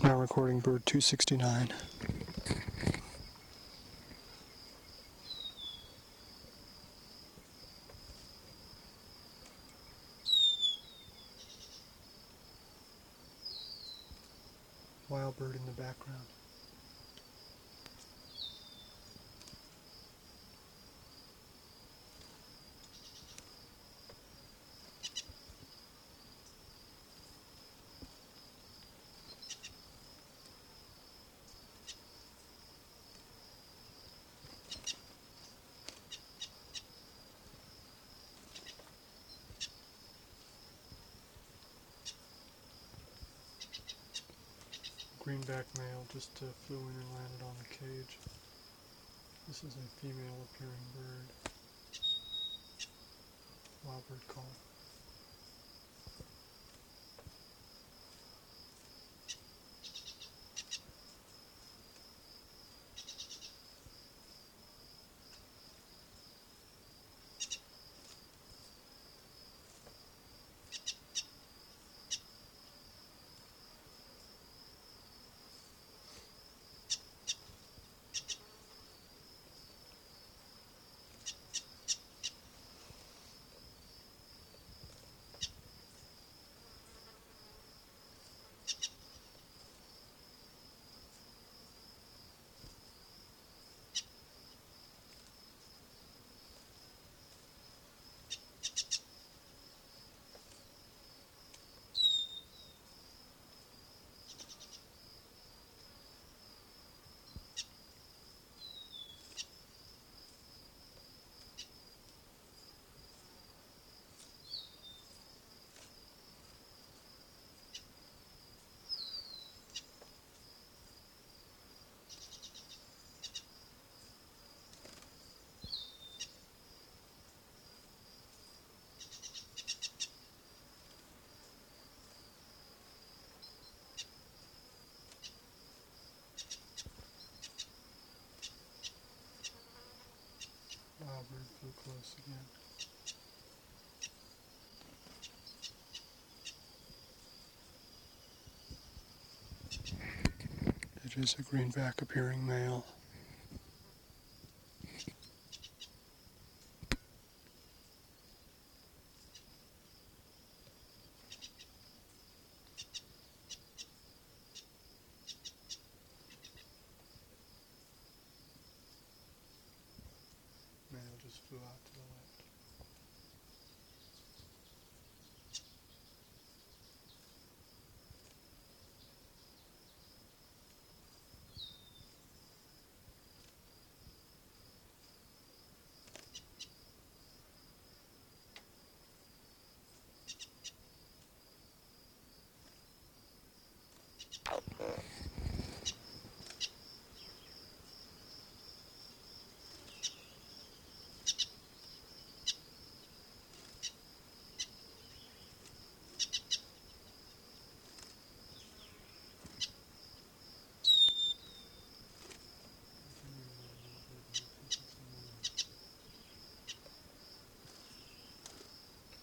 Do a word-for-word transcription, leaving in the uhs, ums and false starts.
Now recording bird two sixty-nine. Wild bird in the background. Greenback male just uh, flew in and landed on the cage. This is a female appearing bird. Wild bird call. Wild bird flew close again. It is a greenback appearing male. Male just flew out to